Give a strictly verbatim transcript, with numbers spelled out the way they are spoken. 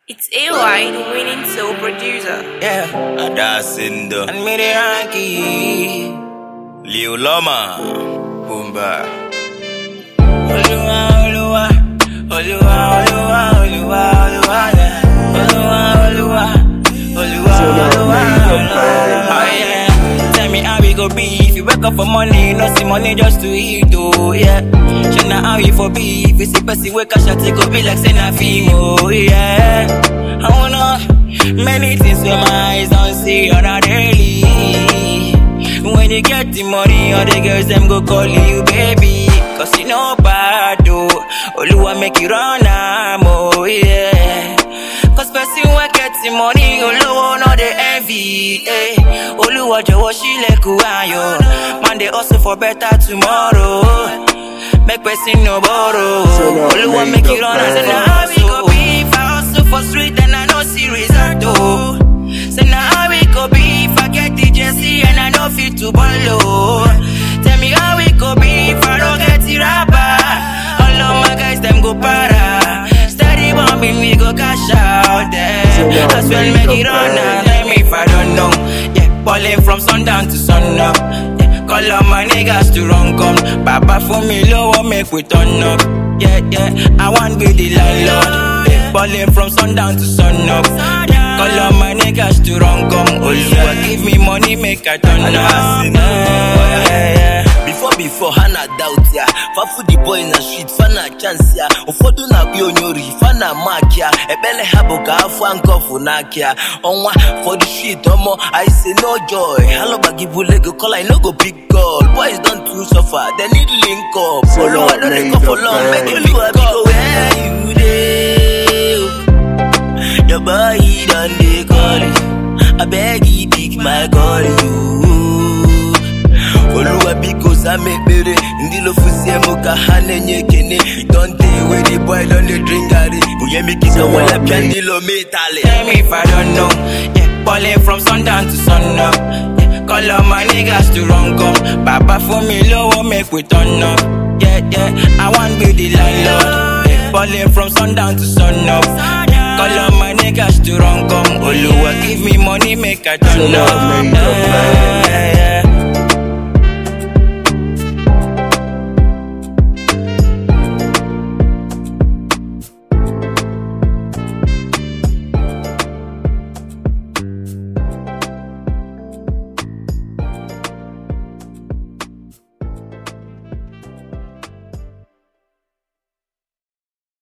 It's A Y, the winning soul producer. Yeah, Adasindo and me the Ranky. Liu Loma Boomba Oluwa, Oluwa, Oluwa, Oluwa, Oluwa, Oluwa, yeah. Oluwa, Oluwa, Oluwa, Oluwa, oh yeah. Tell me how we go be if you wake up for money, no see money just to eat, oh yeah. Show na how you for be if you see person wake up shot, it go be like say na film, oh yeah. I wanna many things where my eyes don't see on a daily. When you get the money, all the girls them go call you baby. Cause you know bad oh, Oluwa make you run am oh yeah. Cause person who get the money, Oluwa no the envy eh. Oluwa jowo shileku ayo. Man they hustle for better tomorrow. Make person no borrow. Oluwa make you run am. Say now how we go be if I hustle for street and I no see result oh. Say now how we go be if I get the Jesse and I no fit to follow. Tell me how we go be if I don't get the rapper. All of my guys them go para. Steady bombing we go cash out there. As well make it on now. Tell me if I don't know. Yeah, balling from sundown to sunup. Yeah, call all my niggas to run come. Papa for me low make we turn up. Yeah, yeah, I want be the landlord. Yeah, balling from sundown to sunup. Yeah, call all my niggas to run come. Oluwa give me money make I turn up. Yeah, yeah, yeah. Before before Hana doubt ya Fafu the boy na street fana chance ya Ufodu na bionyori fana mark ya Ebele habo ka afu ankofu nakia Onwa for the street omo I say no joy Hello bagi bulego call I no go big call Boys don't too suffer they need link up Follow I don't go for long make you big call Where you dey Your boy done dey call you I beg you pick my call you Oluwa because I make better Ndilo fusie muka hane nyekene Don't take away the boy on the drink gari Uye mi kisa wala piandilo metale Tell me if I don't know. Yeah, balling from sundown to sunup. Yeah, call all my niggas to run come. Papa for me low make we turn up. Yeah, yeah, I want be the landlord. Yeah, balling from sundown to sunup. Yeah, call all my niggas to run come. Oluwa give me money make I turn up. Yeah, yeah, yeah.